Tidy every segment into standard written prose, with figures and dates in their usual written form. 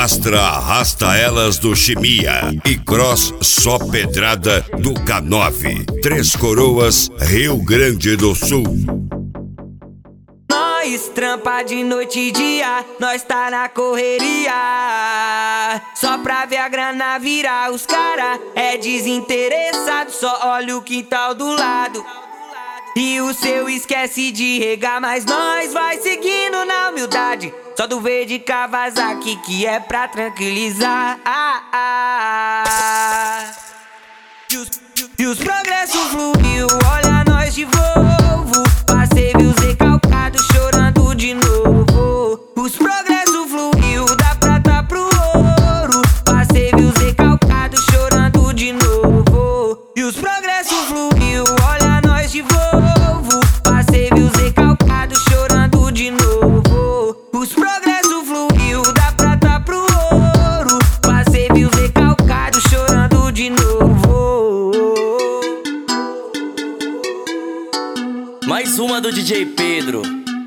Astra Arrasta Elas do Chimia e Cross Só Pedrada do K9. Três Coroas, Rio Grande do Sul. Nós trampa de noite e dia, nós tá na correria. Só pra ver a grana virar, os cara é desinteressado. Só olha o quintal do lado e o seu esquece de regar. Mas nós vai seguindo na humildade, só do verde Kawasaki que é pra tranquilizar. E os progressos fluiu, olha nós de Volvo. Passei viu Zé calcado chorando de novo. Os progressos fluiu da prata pro ouro. Passei viu Zé calcado chorando de novo. E os progressos fluiu, olha nós de Volvo. Passei viu Zé calcado chorando de novo. Os progressos fluiu da prata pro ouro. Passei viu Zé calcado chorando de novo. Mais uma do DJ Pedro.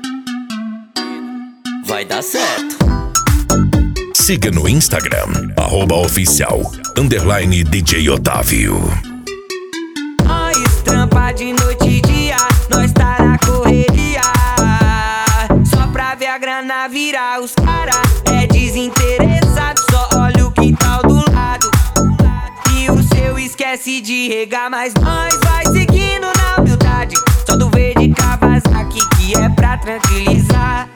Vai dar certo. Siga no Instagram, @oficial_DJ Otávio. Nós trampa de noite e dia, nós tá na correria. Só pra ver a grana virar, os cara é desinteressado. Só olha o quintal do lado e o seu esquece de regar. Mas nós vai seguindo na humildade, só do verde Kawasaki que é pra tranquilizar.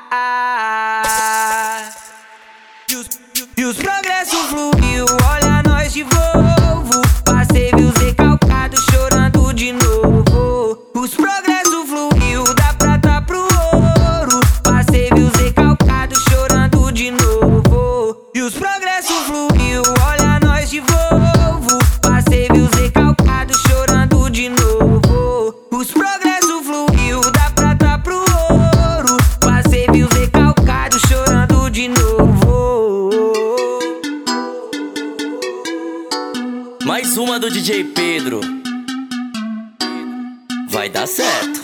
E os progressos fluiu, olha nós de Volvo. Passei viu Zé calcado chorando de novo. Os progressos fluiu da prata pro ouro. Passei viu Zé calcado chorando de novo. E os progressos fluiu, olha nós de Volvo. Passei viu Zé calcado chorando de novo. Os progressos fluiu da prata pro ouro. Passei viu Zé calcado chorando de novo. Mais uma do DJ Pedro. Vai dar certo.